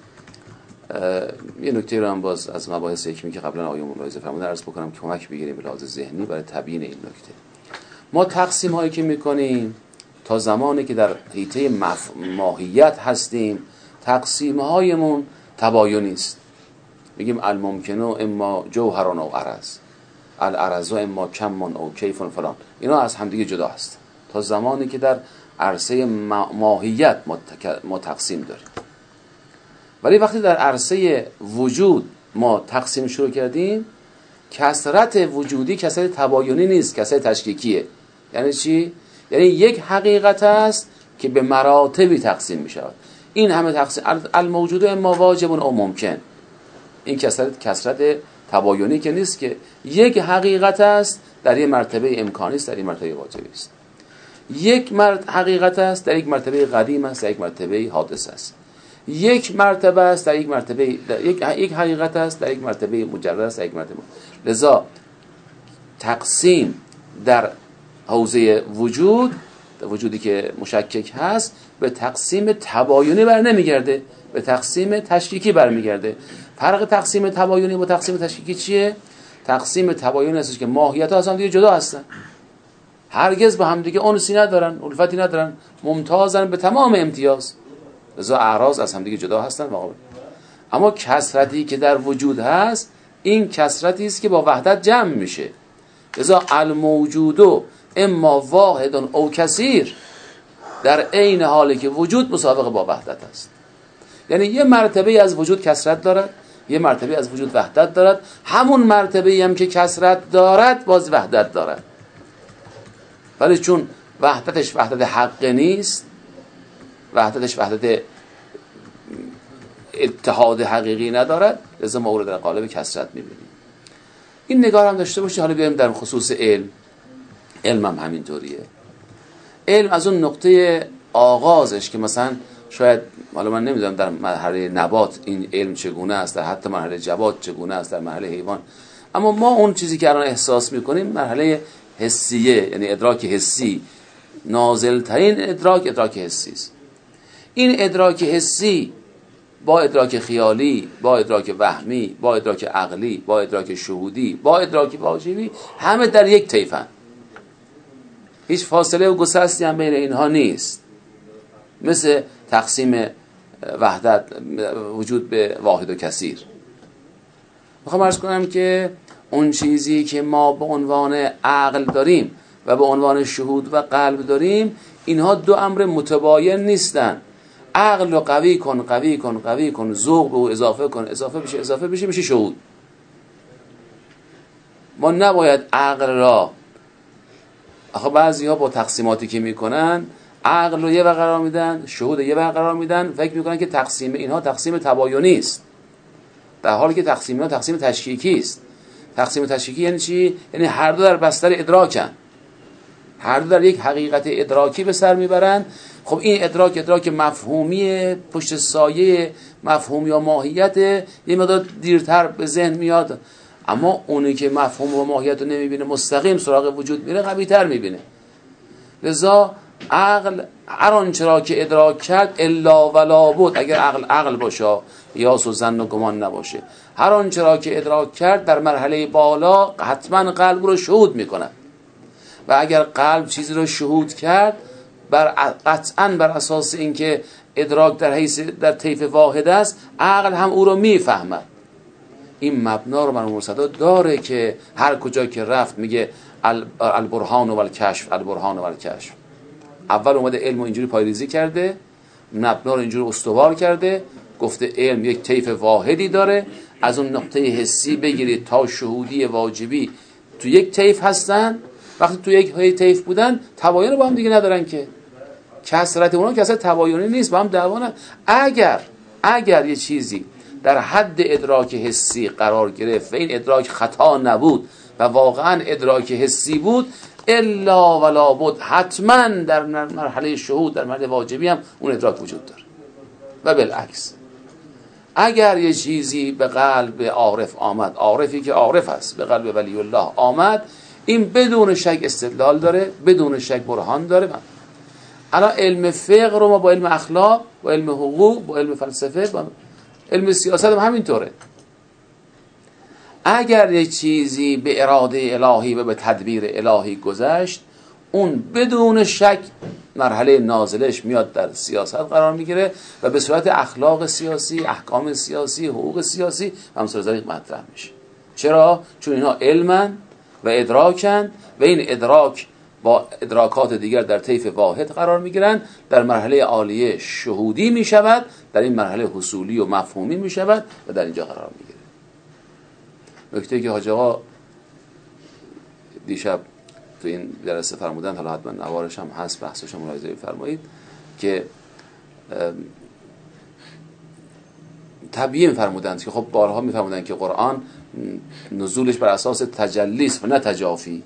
یه نکته رو هم باز از مباحث حکمی که قبلا آقایون ملاحظه فرمودن عرض بکنم که کمک بگیریم به لحاظ ذهنی برای تبیین این نکته. ما تقسیم هایی که میکنیم تا زمانی که در حیطه ماهیت هستیم، تقسیم هایمون تباینی است. میگیم الممکنه اما جوهران او عرض، العرض اما کمون او کیفون فلان، اینا از همدیگه جدا هست تا زمانی که در عرصه ماهیت ما تقسیم داریم. ولی وقتی در عرصه وجود ما تقسیم شروع کردیم، کثرت وجودی کثرت تباینی نیست، کثرت تشکیکیه. یعنی چی؟ یعنی یک حقیقت است که به مراتبی تقسیم می شود. این همه تقسیم الموجود اما واجب او ممکن، این کثرت تباینی که نیست، که یک حقیقت است در یک مرتبه امکانی است، در یک مرتبه واجبی است. یک حقیقت است در یک مرتبه قدیم است، در یک مرتبه حادث است. یک مرتبه است در یک مرتبه یک حقیقت است در یک مرتبه مجرد است، در یک مرتبه. لذا تقسیم در حوزه وجودی که مشکک هست به تقسیم تباینی بر نمیگرده، به تقسیم تشکیکی برمیگرده. فرق تقسیم تباینی با تقسیم تشکیکی چیه؟ تقسیم تباینی هستش که ماهیت ها از هم دیگه جدا هستن، هرگز با هم دیگه انسی ندارن، الفتی ندارن، ممتازن به تمام امتیاز، لذا اعراض از هم دیگه جدا هستن. اما کثرتی که در وجود هست، این کثرتی است که با وحدت جمع میشه. لذا الموجود اما واحد او کثیر، در عین حالی که وجود مسابقه با وحدت است. یعنی یه مرتبه از وجود کثرت دارد، یه مرتبه از وجود وحدت دارد، همون مرتبه هم که کثرت دارد باز وحدت دارد، ولی چون وحدتش وحدت حق نیست، وحدتش وحدت اتحاد حقیقی ندارد، لذا ما او رو در قالب کثرت می‌بینیم. این نگاه هم داشته باشید. حالا بیایم در خصوص علم هم همینطوریه. علم از اون نقطه آغازش که مثلا شاید، حالا من نمیدونم در مرحله نبات این علم چگونه است، در حتی مرحله جواد چگونه است، در مرحله حیوان، اما ما اون چیزی که الان احساس میکنیم مرحله حسیه، یعنی ادراک حسی. نازل‌ترین ادراک حسی است. این ادراک حسی با ادراک خیالی، با ادراک وهمی، با ادراک عقلی، با ادراک شهودی، با ادراک واجبی، همه در یک طیفن. هیچ فاصله و گسستی هم بین اینها نیست. مثل تقسیم وحدت وجود به واحد و کثیر. میخوام عرض کنم که اون چیزی که ما به عنوان عقل داریم و به عنوان شهود و قلب داریم، اینها دو امر متباین نیستن. عقل رو قوی کن، ذوق به او اضافه بشه میشه شهود. ما نباید عقل را، آخه بعضی‌ها با تقسیماتی که میکنن عقل رو یه وقت قرار میدن، شهود یه وقت قرار میدن، فکر میکنن که تقسیم اینها تقسیم تباینی است، در حالی که تقسیم اینها تقسیم تشکیکی است. تقسیم تشکیکی یعنی چی؟ یعنی هر دو در بستر ادراکن، هر دو در یک حقیقت ادراکی به سر میبرن. خب این ادراک مفهومی پشت سایه مفهوم یا ماهیت، یه مقدار دیرتر به ذهن میاد، اما اونی که مفهوم و ماهیت رو نمیبینه مستقیم سراغ وجود میره قوی‌تر میبینه. لذا عقل هر آنچه را که ادراک کرد الا ولا بود، اگر عقل باشه یا ظن و گمان نباشه، هر آنچه را که ادراک کرد در مرحله بالا حتما قلب رو شهود میکنه، و اگر قلب چیزی رو شهود کرد قطعاً بر اساس اینکه ادراک در طیف واحد است، عقل هم او رو میفهمد. این مبنا رو مرحوم مرتضی داره که هر کجا که رفت میگه البرهان و الکشف، البرهان و الکشف. اول اومده علم رو اینجوری پایریزی کرده، مبنا رو اینجوری استوار کرده، گفته علم یک طیف واحدی داره، از اون نقطه حسی بگیرید تا شهودی واجبی تو یک طیف هستن. وقتی تو یک طیف بودن تباین با هم دیگه ندارن، که کثرت اونها کثرت تباینی نیست، با هم دعوانن. اگر یه چیزی در حد ادراک حسی قرار گرفت و این ادراک خطا نبود و واقعا ادراک حسی بود، الا ولا بود حتما در مرحله شهود، در مرحله واجبی هم اون ادراک وجود داره. و بالعکس، اگر یه چیزی به قلب عارف آمد، عارفی که عارف است به قلب ولی الله آمد، این بدون شک استدلال داره، بدون شک برهان داره. الان علم فقه رو ما با علم اخلاق، با علم حقوق، با علم فلسفه، با علم سیاست هم همینطوره. اگر یه چیزی به اراده الهی و به تدبیر الهی گذشت، اون بدون شک مرحله نازلش میاد در سیاست قرار میگیره و به صورت اخلاق سیاسی، احکام سیاسی، حقوق سیاسی همسر ذریق مطرح میشه. چرا؟ چون اینها علمن و ادراکن و این ادراک با ادراکات دیگر در طیف واحد قرار میگیرن. در مرحله عالیه شهودی میشود، در این مرحله حصولی و مفهومی میشود و در اینجا قرار میگیره. نکته که حاج آقا دیشب تو این جلسه فرمودن، حالا حتما نوارش هم هست، بحثش هم ملاحظه فرمایید، که تبیین فرمودند که خب بارها میفرمودند که قرآن نزولش بر اساس تجلی است و نه تجافی.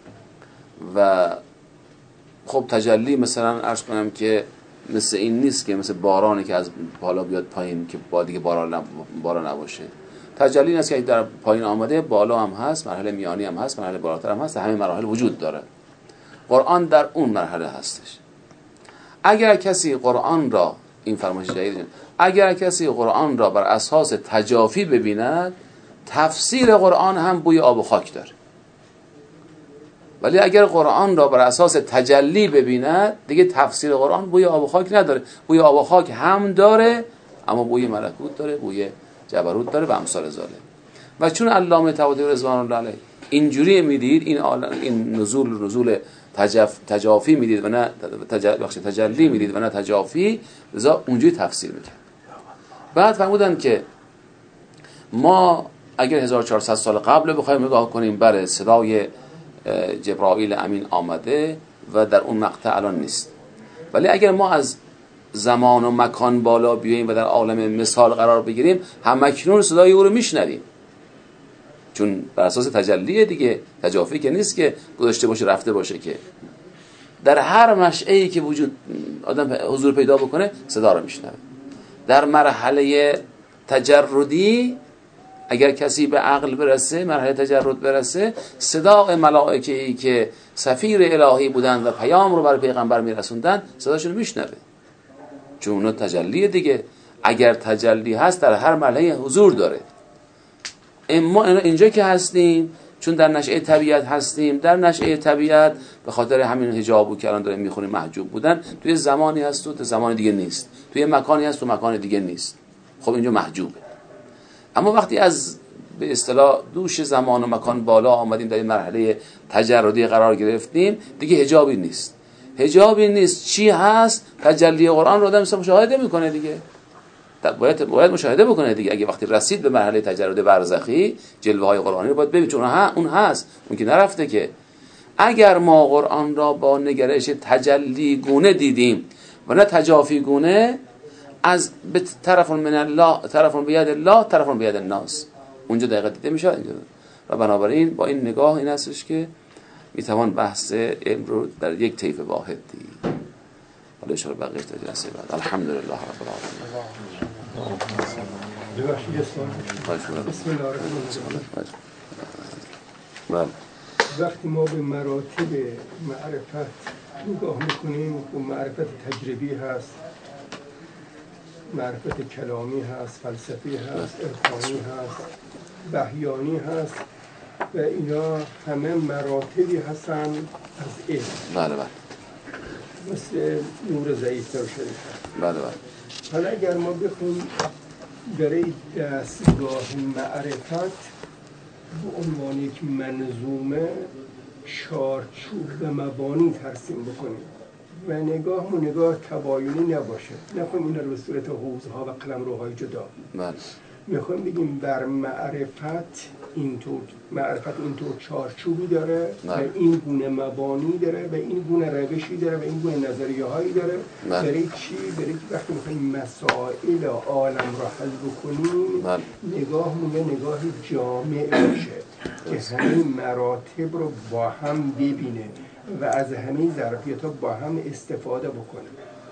و خب تجلی مثلا عرض کنم که مثل این نیست که مثل بارانی که از بالا بیاد پایین که با دیگه باران نباشه. تجلی این است که در پایین آمده، بالا هم هست، مرحله میانی هم هست، مرحله بالاتر هم هست، همه مراحل وجود داره. قرآن در اون مرحله هستش. اگر کسی قرآن را، این فرمایش جدید، اگر کسی قرآن را بر اساس تجافی ببیند، تفسیر قرآن هم بوی آب و خاک داره. ولی اگر قرآن را بر اساس تجلی ببیند، دیگه تفسیر قرآن بوی آب و خاک نداره. بوی آب و خاک هم داره، اما بوی ملکوت داره، بوی جبروت داره و امثال ذالک. و چون علامه طباطبایی رضوان الله علیه اینجوری میدید، این نزول تجافی میدید و نه تجلی میدید و نه تجافی، لذا اونجوری تفسیر میکرد. بعد فرمودن که ما اگر 1400 سال قبل بخوایم نگاه کنیم، بله صدای جبرائیل امین آمده و در اون مقطع الان نیست. ولی اگر ما از زمان و مکان بالا بیاییم و در عالم مثال قرار بگیریم، همکنون صدای او رو میشنویم، چون بر اساس تجلیه دیگه، تجافی که نیست که گذاشته باشه رفته باشه. که در هر مشعه‌ای که وجود آدم حضور پیدا بکنه صدا رو میشنوه. در مرحله تجردی اگر کسی به عقل برسه، مرحله تجرد برسه، صدای ملائکه‌ای که سفیر الهی بودن و پیام رو بر پیغمبر میرسوندن صداشون میشنوه، چون اون تجلیه دیگه. اگر تجلی هست در هر مرحله حضور داره. اما اینجا که هستیم، چون در نشأه طبیعت هستیم، در نشأه طبیعت به خاطر همین حجابو که الان داریم میخونیم محجوب بودن، توی زمانی هست و زمان دیگه نیست، توی مکانی هست و مکان دیگه نیست. خب اینجا محجوبه. اما وقتی از به اصطلاح دوش زمان و مکان بالا آمدیم، در این مرحله تجردی قرار گرفتیم، دیگه حجابی نیست. حجابی نیست. چی هست؟ تجلی قرآن رو آدم مشاهده میکنه دیگه. باید مشاهده بکنه دیگه. اگه وقتی رسید به مرحله تجرد برزخی، جلوه های قرآنی رو باید ببینید، چون اون هست، اون که نرفته که. اگر ما قرآن را با نگرش تجلی گونه دیدیم و نه تجافی گونه، از طرف من الله، طرف بید الله، طرف بید الناس، اونجا دقیقه دیده میشه اینجا. و بنابراین با این نگاه این هستش که میتوان بحث علم رو در یک طیف واحد دید. حالا اشاره بقیه تا جلسه بعد. الحمدلله رب العالمین. بسم الله الرحمن الرحیم. وقتی ما به مراتب معرفت نگاه میکنیم، و معرفت تجربی هست، معرفت کلامی هست، فلسفی هست، عرفانی هست، بهیانی هست، و اینا همه مراتبی هستن از علم. بله بله. مثل نور ضعیف در شریف. بله بله. حالا اگر ما بخونیم برای دستگاه معرفت به عنوان یک منظومه چارچوب و مبانی ترسیم بکنیم و نگاهمون نگاه تباینی نباشه، نخواهیم این رو به صورت حوزها و قلمروهای جدا. بله. میخوایم بگیم بر معرفت اینطور چارچوبی داره و این گونه مبانی داره و این گونه روشی داره و این گونه نظریه هایی داره. برای چی؟ برای که وقتی میخوایم مسائل عالم را حل بکنیم، نگاهمون یه نگاه جامع باشه که همین مراتب رو با هم ببینه و از همین ظرفیت ها با هم استفاده بکنه.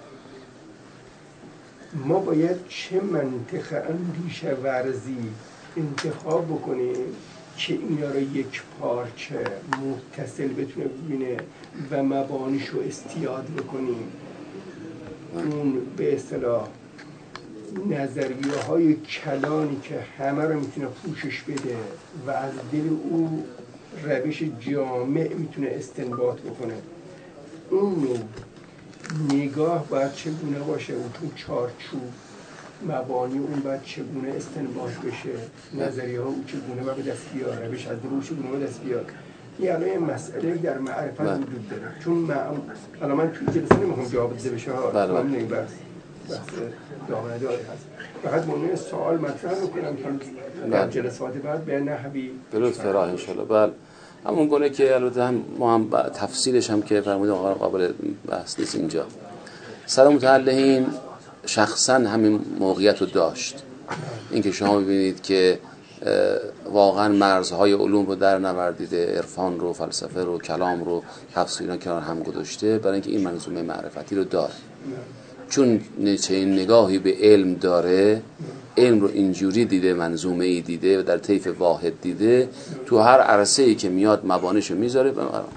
ما باید چه منطق اندیشه ورزی انتخاب بکنیم که اینا رو یک پارچه متصل بتونه ببینه و مبانیش رو استیاد بکنیم. اون به اصطلاح نظریه های کلانی که همه رو میتونه پوشش بده و از دل او روش جامع میتونه استنباط بکنه. اون نگاه باید چگونه باشه، اون تو چارچوب مبانی اون باید چگونه استنباط بشه، نظریه ها اون چگونه باید به دست بیاد، روش از دل او چگونه به دست بیاد. یعنی مسئله در معرفت وجود داره. چون الان من توی جلسه نمیخوام جواب بده بشه ها، من نمیبرم بحث دامنه داری هست، فقط مونده سوال مطرح میکنم که در جلسات بعد به نحوی به لطف راه انشالله. بله همون گونه که البته هم ما هم تفصیلش هم که فرمودیم آقا قابل بحث نیست اینجا. سلام متعلهین شخصا همین موقعیت رو داشت، اینکه شما ببینید که واقعا مرزهای علوم رو در نوردیده، عرفان رو، فلسفه رو، کلام رو، تفسیر رو کنار هم گذاشته برای اینکه این منظومه معرفتی رو داره. چون چنین نگاهی به علم داره، علم رو اینجوری دیده، منظومه ای دیده و در طیف واحد دیده، تو هر عرصه‌ای که میاد مبانیشو میذاره.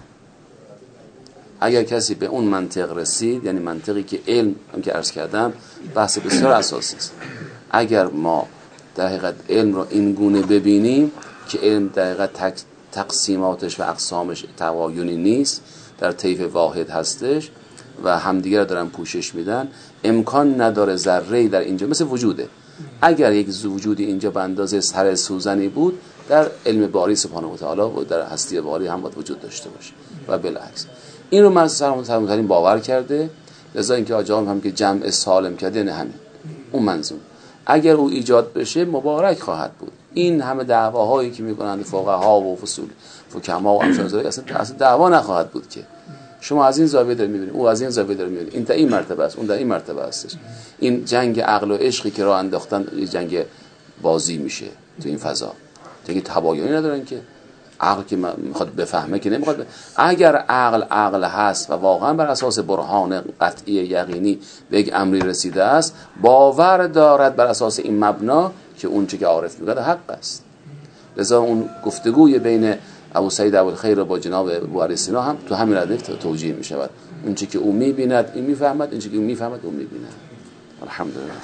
اگر کسی به اون منطق رسید، یعنی منطقی که علم هم که عرض کردم بحث بسیار اساسی است، اگر ما در حقیقت علم رو این گونه ببینیم که علم در حقیقت تقسیماتش و اقسامش توایونی نیست، در طیف واحد هستش و همدیگه رو دارن پوشش میدن، امکان نداره ذره‌ای در اینجا مثل وجوده. اگر یک وجودی اینجا به اندازه سر سوزنی بود، در علم باری سبحانه و تعالی و در هستی باری هم باید وجود داشته باشه و بالعکس. این رو من سلام باور کرده، لذا اینکه آجام هم که جمع سالم کرده نه همین اون منظوم اگر او ایجاد بشه مبارک خواهد بود. این همه دعواهایی که میکنند فقها و فصول حکما و امثال اصلا دعوا نخواهد بود که شما از این زاویه دارید میبینید، او از این زاویه داره میبینید، این در این مرتبه است، اون در این مرتبه است. این جنگ عقل و عشقی که راه انداختن جنگ بازی میشه تو این فضا، جنگ تباینی ندارن که عقل که میخواد بفهمه که نمیخواد اگر عقل هست و واقعا بر اساس برهان قطعی یقینی به یک امری رسیده است، باور دارد بر اساس این مبنا که اون چه که عارف میگه حق است. لذا اون گفتگوی بین ابو سعید ابوالخیر با جناب ابو علی سینا هم تو همین ردیف توجیه میشود. اون چه که او میبیند این میفهمد، این چه که او میفهمد اون میبیند. الحمدلله.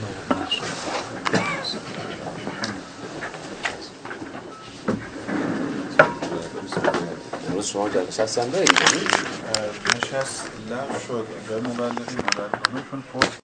امروز شما جلسه هستن دارید؟ نشست لغو شد. جای مبلغی چون